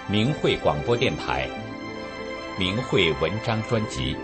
明慧广播电台明慧文章专辑。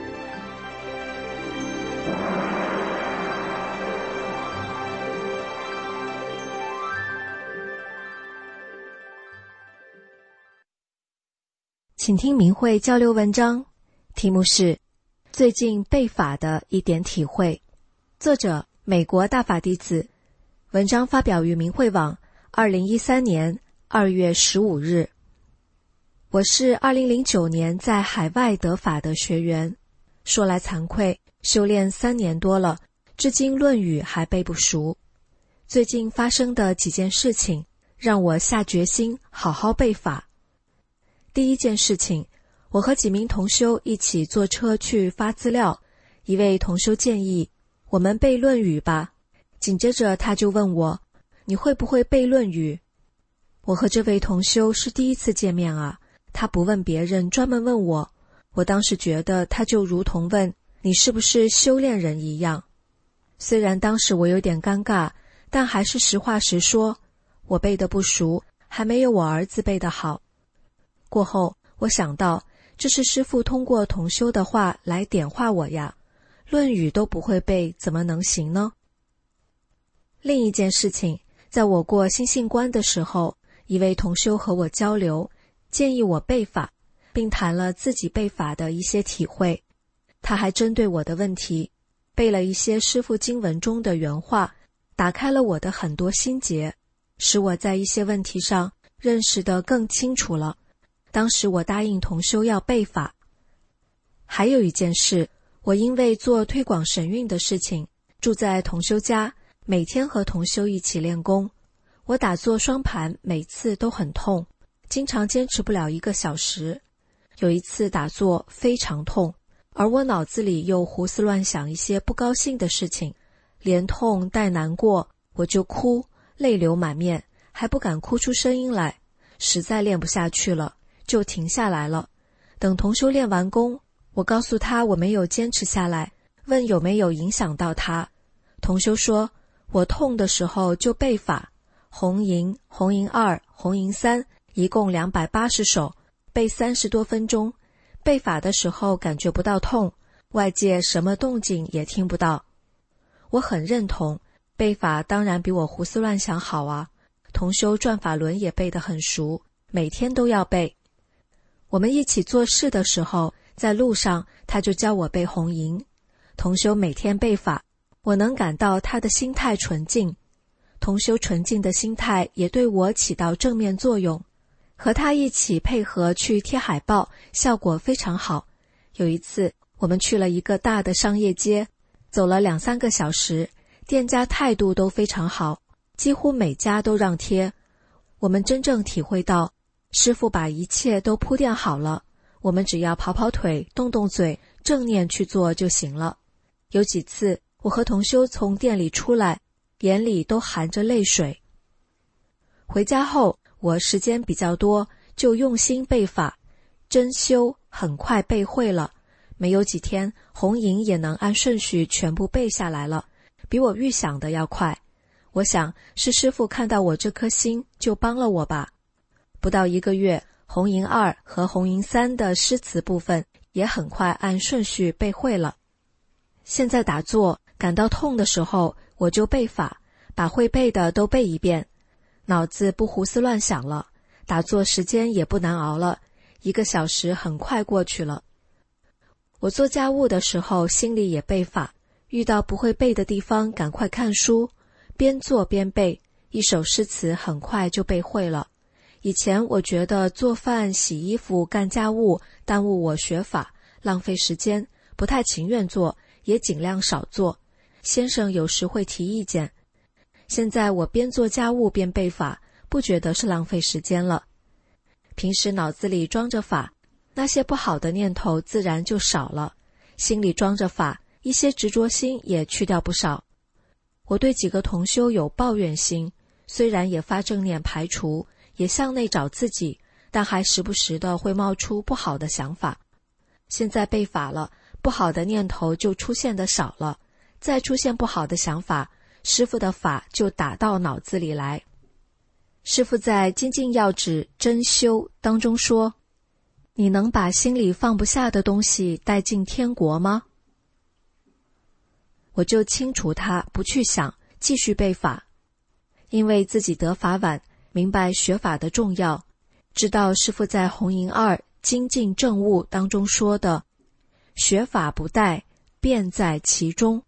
请听明慧交流文章，题目是最近背法的一点体会，作者美国大法弟子，文章发表于明慧网2013年2月15日。我是2009年在海外得法的学员，说来惭愧，修炼3年多了，至今《论语》还背不熟。最近发生的几件事情，让我下决心好好背法。第一件事情，我和几名同修一起坐车去发资料，一位同修建议我们背《论语》吧，紧接着他就问我，你会不会背《论语》？我和这位同修是第一次见面啊，他不问别人，专门问我，我当时觉得他就如同问你是不是修炼人一样。虽然当时我有点尴尬，但还是实话实说，我背得不熟，还没有我儿子背得好。过后我想到，这是师父通过同修的话来点化我呀，《论语》都不会背，怎么能行呢？另一件事情，在我过心性关的时候，一位同修和我交流，建议我背法，并谈了自己背法的一些体会。他还针对我的问题，背了一些师父经文中的原话，打开了我的很多心结，使我在一些问题上认识得更清楚了。当时我答应同修要背法。还有一件事，我因为做推广神韵的事情，住在同修家，每天和同修一起练功。我打坐双盘每次都很痛，经常坚持不了1个小时。有一次打坐非常痛，而我脑子里又胡思乱想一些不高兴的事情，连痛带难过，我就哭，泪流满面，还不敢哭出声音来，实在练不下去了，就停下来了。等同修练完功，我告诉他我没有坚持下来，问有没有影响到他。同修说，我痛的时候就背法，红银、红银2、红银3，一共280首，背30多分钟。背法的时候感觉不到痛，外界什么动静也听不到。我很认同，背法当然比我胡思乱想好啊。同修转法轮也背得很熟，每天都要背。我们一起做事的时候，在路上他就教我背红银。同修每天背法，我能感到他的心态纯净。同修纯净的心态也对我起到正面作用。和他一起配合去贴海报，效果非常好。有一次我们去了一个大的商业街，走了2-3个小时，店家态度都非常好，几乎每家都让贴。我们真正体会到师父把一切都铺垫好了，我们只要跑跑腿，动动嘴，正念去做就行了。有几次我和同修从店里出来，眼里都含着泪水。回家后我时间比较多，就用心背法，真修很快背会了，没有几天红银也能按顺序全部背下来了，比我预想的要快。我想是师父看到我这颗心，就帮了我吧。不到1个月，红银2和红银3的诗词部分也很快按顺序背会了。现在打坐感到痛的时候，我就背法，把会背的都背一遍，脑子不胡思乱想了，打坐时间也不难熬了，1个小时很快过去了。我做家务的时候心里也背法，遇到不会背的地方赶快看书，边做边背，一首诗词很快就背会了。以前我觉得做饭、洗衣服、干家务耽误我学法，浪费时间，不太情愿做，也尽量少做。先生有时会提意见。现在我边做家务边背法，不觉得是浪费时间了。平时脑子里装着法，那些不好的念头自然就少了，心里装着法，一些执着心也去掉不少。我对几个同修有抱怨心，虽然也发正念排除，也向内找自己，但还时不时的会冒出不好的想法。现在背法了，不好的念头就出现的少了，再出现不好的想法，师父的法就打到脑子里来。 师父在《精进要旨真修》当中说，你能把心里放不下的东西带进天国吗？我就清除它，不去想，继续背法。因为自己得法晚，明白学法的重要，知道师父在红银2精进正悟当中说的，学法不殆，便在其中。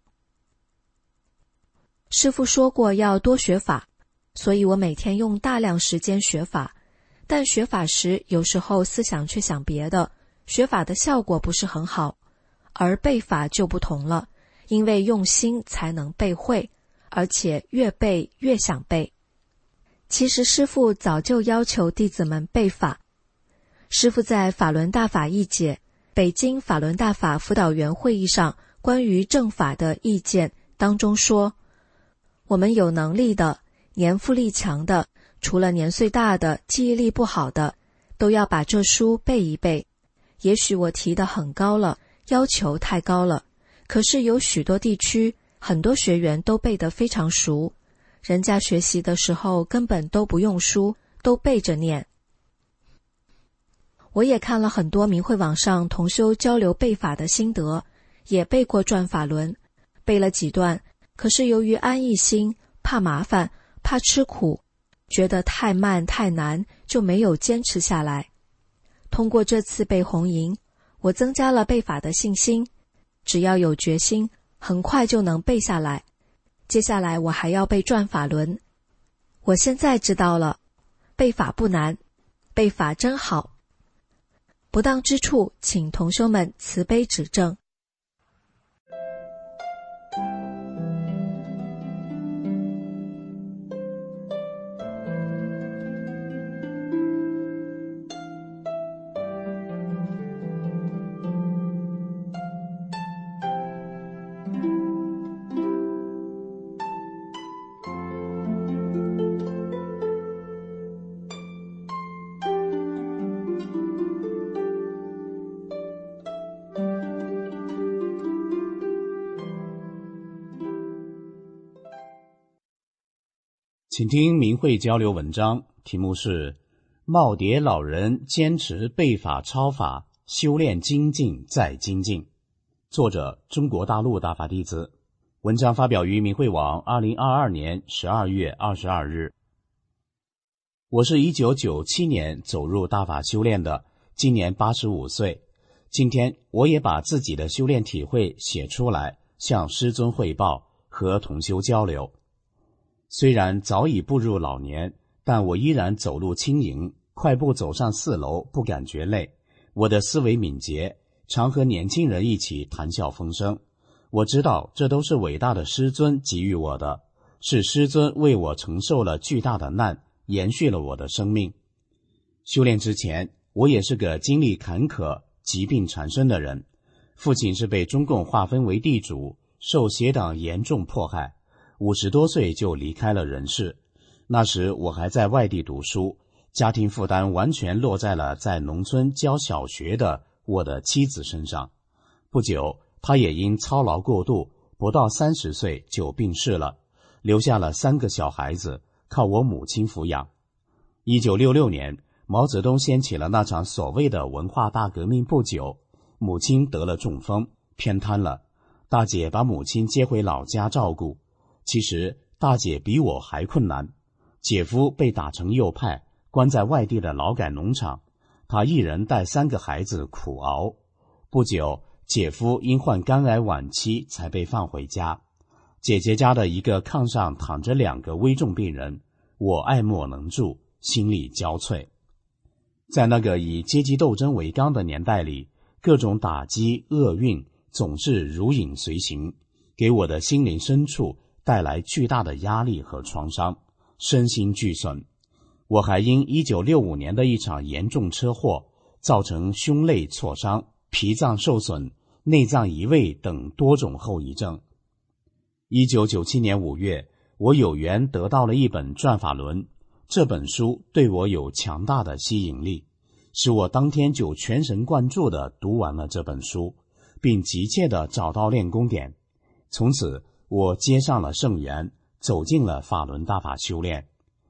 师父说过要多学法，所以我每天用大量时间学法，但学法时有时候思想却想别的，学法的效果不是很好。而背法就不同了，因为用心才能背会，而且越背越想背。其实师父早就要求弟子们背法。师父在法轮大法义解北京法轮大法辅导员会议上关于正法的意见当中说，我们有能力的、年富力强的，除了年岁大的、记忆力不好的，都要把这书背一背。也许我提得很高了，要求太高了，可是有许多地区，很多学员都背得非常熟，人家学习的时候根本都不用书，都背着念。我也看了很多明慧网上同修交流背法的心得，也背过转法轮，背了几段，可是由于安逸心，怕麻烦，怕吃苦，觉得太慢太难，就没有坚持下来。通过这次背红银，我增加了背法的信心，只要有决心，很快就能背下来。接下来我还要背转法轮。我现在知道了，背法不难，背法真好。不当之处，请同修们慈悲指正。 请听明慧交流文章，题目是耄耋老人坚持背法抄法，修炼精进再精进。作者中国大陆大法弟子。文章发表于明慧网2022年12月22日。我是1997年走入大法修炼的，今年85岁。今天我也把自己的修炼体会写出来，向师尊汇报，和同修交流。虽然早已步入老年，但我依然走路轻盈，快步走上4楼不感觉累。我的思维敏捷，常和年轻人一起谈笑风生。我知道这都是伟大的师尊给予我的，是师尊为我承受了巨大的难，延续了我的生命。修炼之前，我也是个经历坎坷、疾病缠身的人。父亲是被中共划分为地主，受邪党严重迫害。50多岁就离开了人世。那时我还在外地读书，家庭负担完全落在了在农村教小学的我的妻子身上。不久，她也因操劳过度，不到30岁就病逝了，留下了3个小孩子，靠我母亲抚养。1966年，毛泽东掀起了那场所谓的文化大革命不久，母亲得了中风，偏瘫了。大姐把母亲接回老家照顾。其实大姐比我还困难，姐夫被打成右派，关在外地的劳改农场，他一人带3个孩子苦熬。不久，姐夫因患肝癌晚期才被放回家。姐姐家的一个炕上躺着2个危重病人，我爱莫能助，心力交瘁。在那个以阶级斗争为纲的年代里，各种打击厄运总是如影随形，给我的心灵深处带来巨大的压力和创伤，身心俱损。我还因1965年的一场严重车祸，造成胸肋挫伤、脾脏受损、内脏移位等多种后遗症。1997年5月，我有缘得到了一本《转法轮》，这本书对我有强大的吸引力，使我当天就全神贯注地读完了这本书，并急切地找到练功点。从此我接上了圣缘，走进了法轮大法修炼。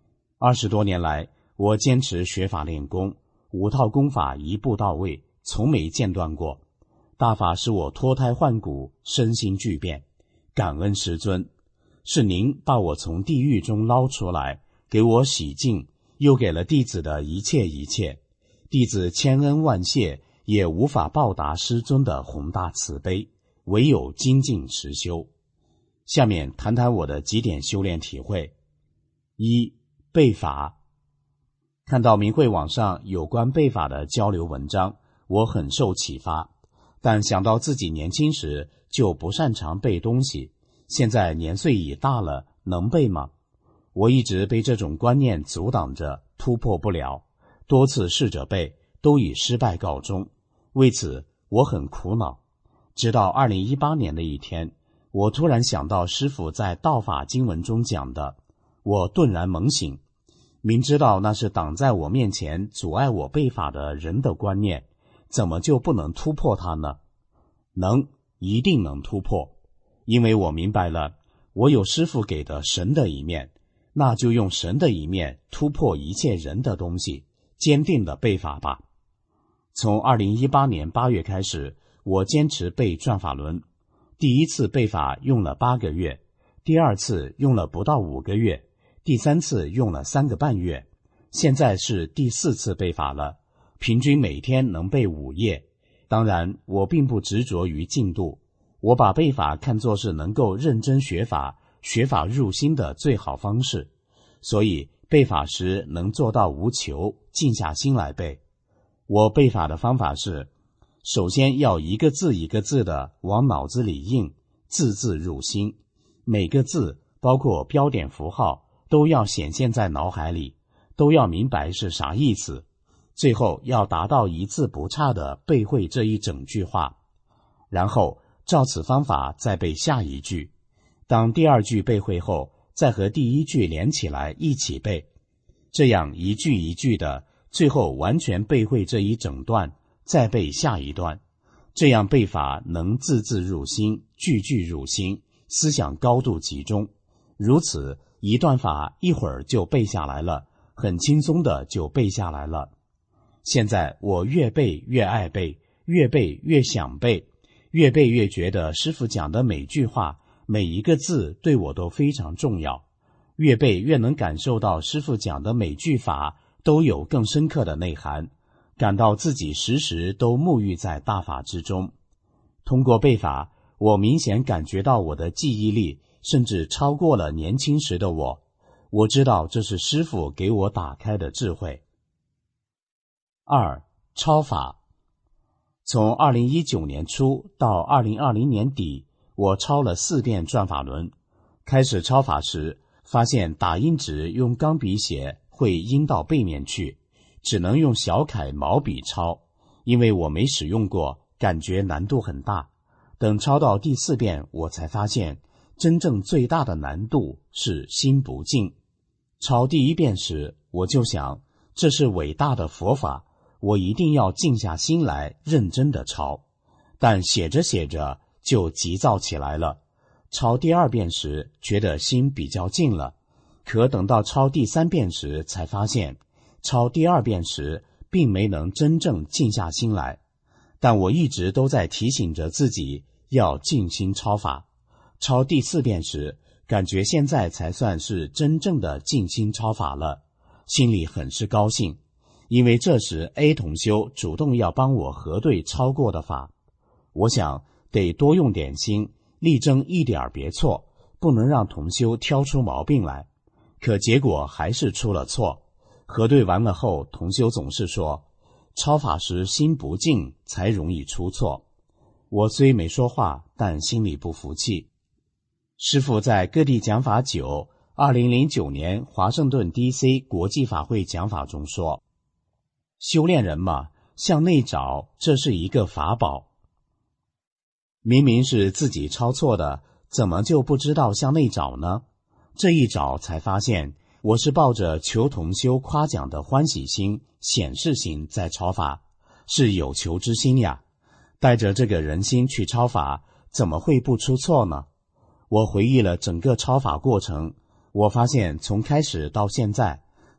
20多年来，我坚持学法练功，5套功法一步到位，从没间断过。大法使我脱胎换骨，身心巨变，感恩师尊，是您把我从地狱中捞出来，给我洗净，又给了弟子的一切一切。弟子千恩万谢，也无法报答师尊的宏大慈悲，唯有精进持修。下面谈谈我的几点修炼体会。1. 背法。看到明慧网上有关背法的交流文章，我很受启发，但想到自己年轻时就不擅长背东西，现在年岁已大了，能背吗？我一直被这种观念阻挡着，突破不了，多次试着背，都以失败告终。为此我很苦恼。直到2018年的一天，我突然想到师父在道法经文中讲的，我顿然猛醒，明知道那是挡在我面前阻碍我背法的人的观念，怎么就不能突破它呢？能，一定能突破，因为我明白了，我有师父给的神的一面，那就用神的一面突破一切人的东西，坚定的背法吧。从2018年8月开始，我坚持背转法轮。第一次背法用了8个月，第二次用了不到5个月，第三次用了3个半月，现在是第4次背法了，平均每天能背5页。当然，我并不执着于进度，我把背法看作是能够认真学法、学法入心的最好方式，所以背法时能做到无求，静下心来背。我背法的方法是，首先要一个字一个字的往脑子里印，字字入心，每个字包括标点符号都要显现在脑海里，都要明白是啥意思，最后要达到一字不差的背会这一整句话，然后照此方法再背下一句，当第二句背会后，再和第一句连起来一起背，这样一句一句的，最后完全背会这一整段，再背下一段，这样背法能字字入心，句句入心，思想高度集中，如此一段法一会儿就背下来了，很轻松的就背下来了。现在我越背越爱背，越背越想背，越背越觉得师父讲的每句话每一个字对我都非常重要，越背越能感受到师父讲的每句法都有更深刻的内涵，感到自己时时都沐浴在大法之中。通过背法，我明显感觉到我的记忆力甚至超过了年轻时的我，我知道这是师父给我打开的智慧。2. 抄法。从2019年初到2020年底，我抄了4遍转法轮。开始抄法时，发现打印纸用钢笔写会印到背面去，只能用小楷毛笔抄，因为我没使用过，感觉难度很大。等抄到第4遍，我才发现真正最大的难度是心不静。抄第1遍时，我就想，这是伟大的佛法，我一定要静下心来认真的抄。但写着写着就急躁起来了。抄第2遍时，觉得心比较静了，可等到抄第3遍时，才发现抄第2遍时并没能真正静下心来。但我一直都在提醒着自己要静心抄法。抄第4遍时，感觉现在才算是真正的静心抄法了，心里很是高兴，因为这时 A 同修主动要帮我核对抄过的法。我想得多用点心，力争一点别错，不能让同修挑出毛病来。可结果还是出了错。核对完了后，同修总是说，抄法时心不静才容易出错。我虽没说话，但心里不服气。师父在各地讲法9 2009年华盛顿 DC 国际法会讲法中说，修炼人嘛，向内找，这是一个法宝。明明是自己抄错的，怎么就不知道向内找呢？这一找才发现，我是抱着求同修夸奖的欢喜心、显示心在抄法，是有求之心呀。带着这个人心去抄法，怎么会不出错呢？我回忆了整个抄法过程，我发现从开始到现在，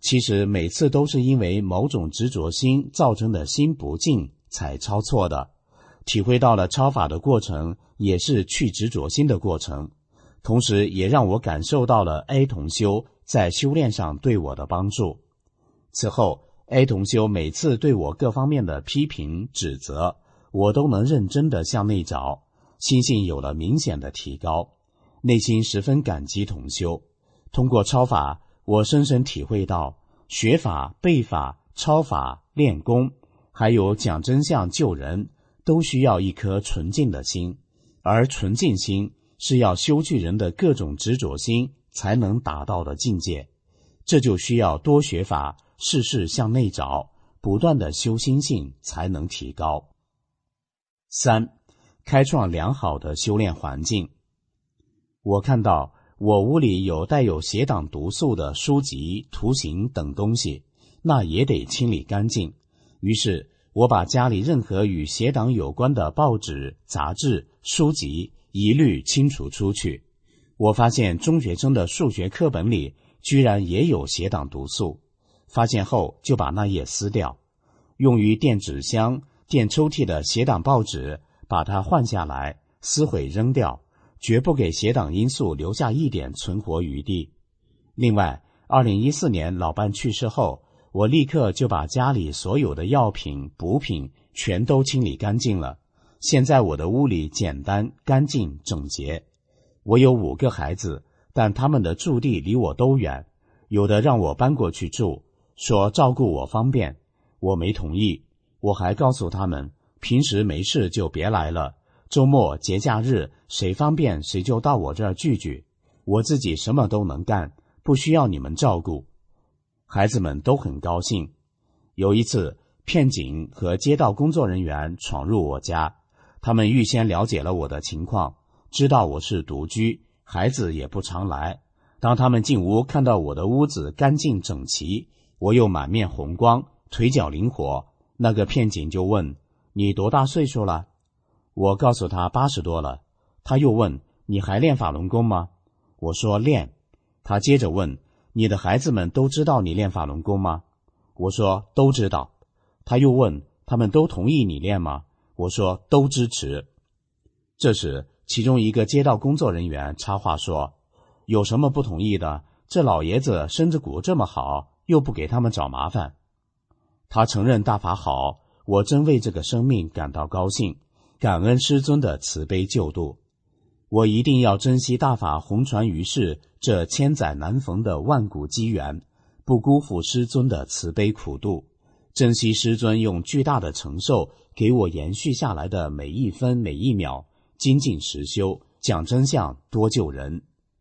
其实每次都是因为某种执着心造成的心不静才抄错的。体会到了抄法的过程也是去执着心的过程，同时也让我感受到了 A 同修在修炼上对我的帮助。此后 A 同修每次对我各方面的批评指责，我都能认真地向内找，心性有了明显的提高，内心十分感激同修。通过抄法，我深深体会到学法、背法、抄法、练功，还有讲真相救人，都需要一颗纯净的心，而纯净心是要修去人的各种执着心才能达到的境界。这就需要多学法，事事向内找，不断的修心性才能提高。3. 开创良好的修炼环境。我看到我屋里有带有邪党毒素的书籍、图形等东西，那也得清理干净。于是我把家里任何与邪党有关的报纸、杂志、书籍一律清除出去。我发现中学生的数学课本里居然也有邪党毒素，发现后就把那页撕掉。用于垫纸箱、垫抽屉的邪党报纸，把它换下来，撕毁扔掉，绝不给邪党因素留下一点存活余地。另外，2014年老伴去世后，我立刻就把家里所有的药品、补品全都清理干净了。现在我的屋里简单、干净、整洁。我有5个孩子，但他们的住地离我都远，有的让我搬过去住，说照顾我方便，我没同意。我还告诉他们，平时没事就别来了，周末、节假日谁方便谁就到我这儿聚聚，我自己什么都能干，不需要你们照顾。孩子们都很高兴。有一次，骗警和街道工作人员闯入我家，他们预先了解了我的情况，知道我是独居，孩子也不常来。当他们进屋看到我的屋子干净整齐，我又满面红光，腿脚灵活，那个骗警就问：你多大岁数了？我告诉他80多了。他又问：你还练法轮功吗？我说练。他接着问：你的孩子们都知道你练法轮功吗？我说都知道。他又问：他们都同意你练吗？我说都支持。这时其中一个街道工作人员插话说：有什么不同意的？这老爷子身子骨这么好，又不给他们找麻烦。他承认大法好，我真为这个生命感到高兴，感恩师尊的慈悲救度。我一定要珍惜大法弘传于世这千载难逢的万古机缘，不辜负师尊的慈悲苦度，珍惜师尊用巨大的承受给我延续下来的每一分每一秒，精进实修，讲真相，多救人。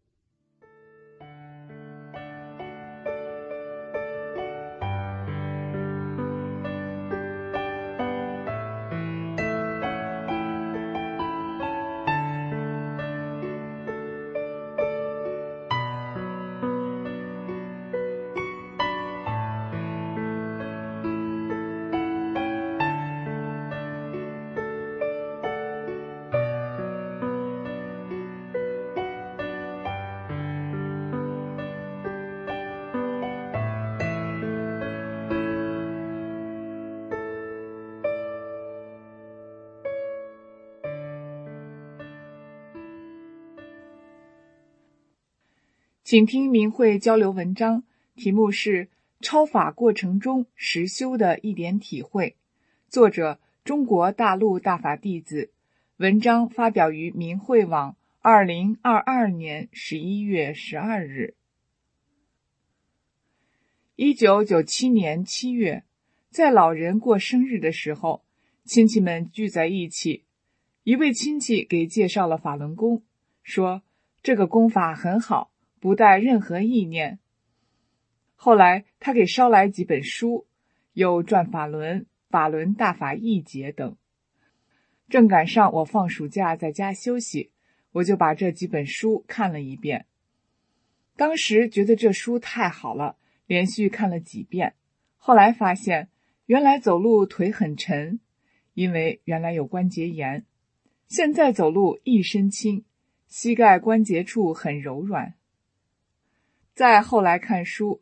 请听明慧交流文章，题目是超法过程中实修的一点体会，作者中国大陆大法弟子，文章发表于明慧网2022年11月12日。1997年7月，在老人过生日的时候，亲戚们聚在一起，一位亲戚给介绍了法轮功，说这个功法很好，不带任何意念。后来他给捎来几本书，有《转法轮》《法轮大法义解》等。正赶上我放暑假在家休息，我就把这几本书看了一遍。当时觉得这书太好了，连续看了几遍。后来发现原来走路腿很沉，因为原来有关节炎。现在走路一身轻，膝盖关节处很柔软。再后来看书，发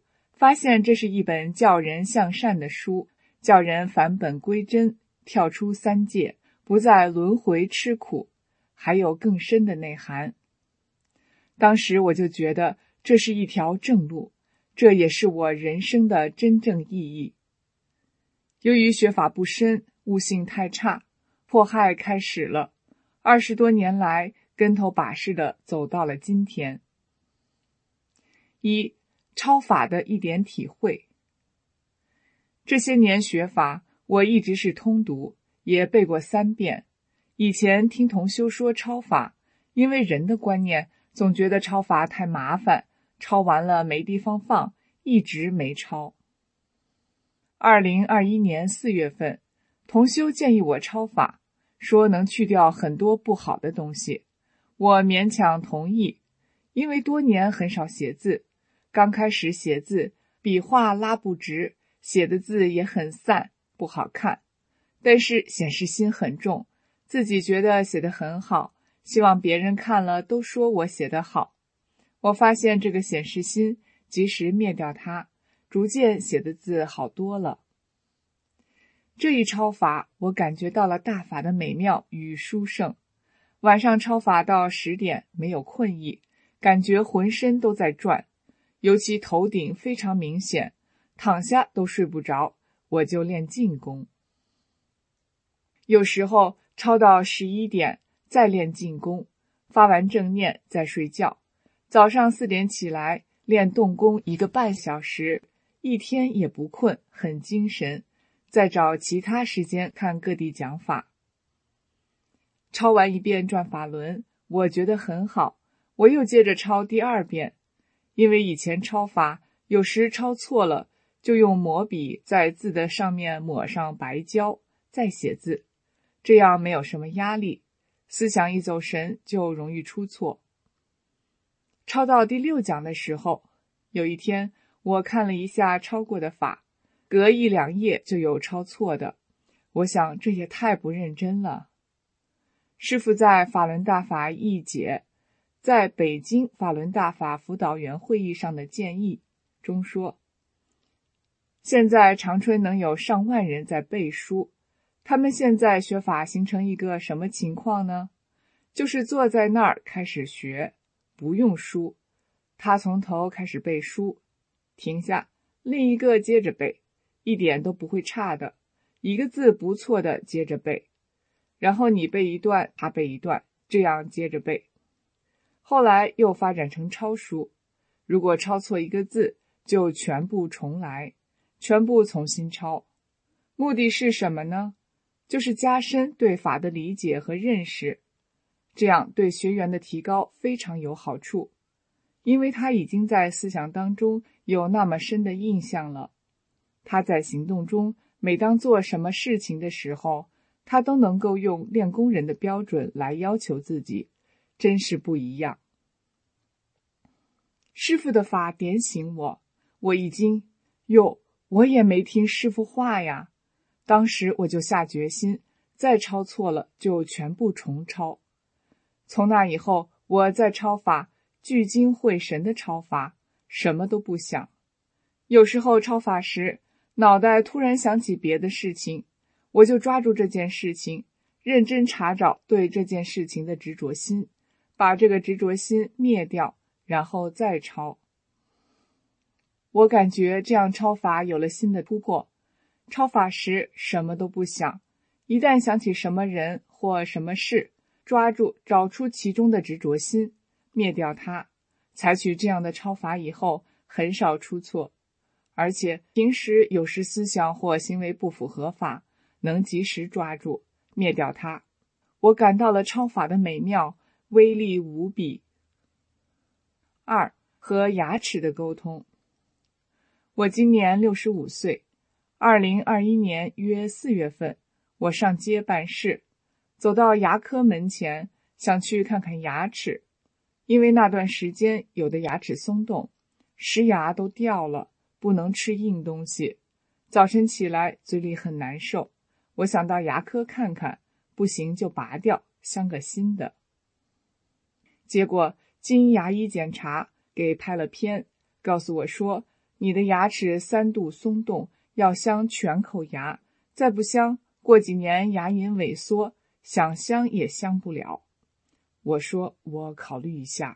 发现这是一本教人向善的书，叫人返本归真，跳出三界，不再轮回吃苦，还有更深的内涵。当时我就觉得这是一条正路，这也是我人生的真正意义。由于学法不深，悟性太差，迫害开始了，20多年来跟头把式的走到了今天。一、超法的一点体会。这些年学法，我一直是通读，也背过3遍。以前听同修说超法，因为人的观念总觉得超法太麻烦，抄完了没地方放，一直没抄。2021年4月份，同修建议我抄法，说能去掉很多不好的东西，我勉强同意，因为多年很少写字，刚开始写字，笔画拉不直，写的字也很散，不好看，但是显示心很重，自己觉得写得很好，希望别人看了都说我写得好。我发现这个显示心，及时灭掉它，逐渐写的字好多了。这一抄法，我感觉到了大法的美妙与殊胜。晚上抄法到10点，没有困意，感觉浑身都在转，尤其头顶非常明显，躺下都睡不着，我就练静功。有时候抄到11点，再练静功，发完正念再睡觉。早上4点起来练动功1个半小时，一天也不困，很精神。再找其他时间看各地讲法。抄完1遍转法轮，我觉得很好，我又接着抄第2遍。因为以前抄法有时抄错了，就用抹笔在字的上面抹上白胶，再写字，这样没有什么压力，思想一走神就容易出错。抄到第6讲的时候，有一天我看了一下抄过的法，隔1、2页就有抄错的，我想这也太不认真了。师父在法轮大法译解，在北京法轮大法辅导员会议上的建议中说，现在长春能有上万人在背书，他们现在学法形成一个什么情况呢？就是坐在那儿开始学，不用书，他从头开始背书，停下，另一个接着背，一点都不会差的，一个字不错的接着背，然后你背一段，他背一段，这样接着背。后来又发展成抄书，如果抄错一个字，就全部重来，全部重新抄。目的是什么呢？就是加深对法的理解和认识，这样对学员的提高非常有好处，因为他已经在思想当中有那么深的印象了。他在行动中，每当做什么事情的时候，他都能够用练功人的标准来要求自己，真是不一样。师父的法点醒我，我已经我也没听师父话呀。当时我就下决心，再抄错了就全部重抄。从那以后，我在抄法聚精会神的抄法，什么都不想。有时候抄法时，脑袋突然想起别的事情，我就抓住这件事情，认真查找对这件事情的执着心，把这个执着心灭掉，然后再抄。我感觉这样抄法有了新的突破，抄法时什么都不想，一旦想起什么人或什么事，抓住找出其中的执着心，灭掉它。采取这样的抄法以后，很少出错，而且平时有时思想或行为不符合法，能及时抓住，灭掉它。我感到了抄法的美妙，威力无比。2. 和牙齿的沟通。我今年65岁，2021年约4月份，我上街办事，走到牙科门前，想去看看牙齿，因为那段时间有的牙齿松动，石牙都掉了，不能吃硬东西，早晨起来嘴里很难受，我想到牙科看看，不行就拔掉，镶个新的。结果经牙医检查，给拍了片，告诉我说， 你的牙齿3度松动，要镶全口牙，再不镶，过几年牙龈萎缩，想镶也镶不了。我说我考虑一下。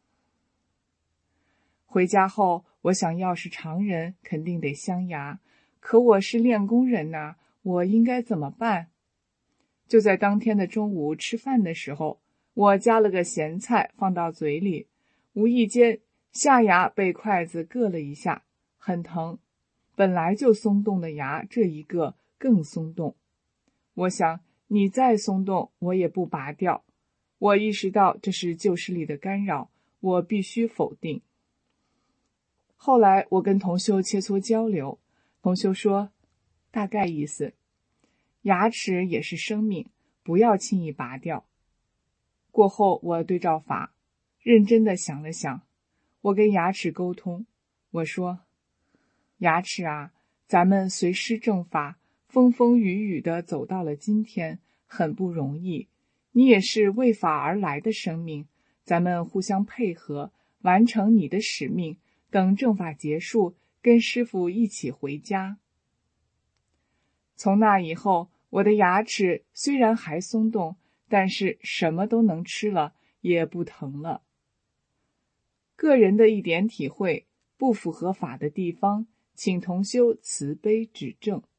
回家后，我想要是常人肯定得镶牙，可我是练功人呐，我应该怎么办？就在当天的中午吃饭的时候，我夹了个咸菜放到嘴里，无意间下牙被筷子硌了一下，很疼。本来就松动的牙，这一个更松动。我想你再松动，我也不拔掉。我意识到这是旧视力的干扰，我必须否定。后来我跟同修切磋交流，同修说，大概意思，牙齿也是生命，不要轻易拔掉。过后我对照法，认真地想了想，我跟牙齿沟通，我说，牙齿啊，咱们随师正法，风风雨雨地走到了今天，很不容易。你也是为法而来的生命，咱们互相配合，完成你的使命，等正法结束，跟师父一起回家。从那以后，我的牙齿虽然还松动，但是什么都能吃了，也不疼了。个人的一点体会，不符合法的地方，请同修慈悲指正。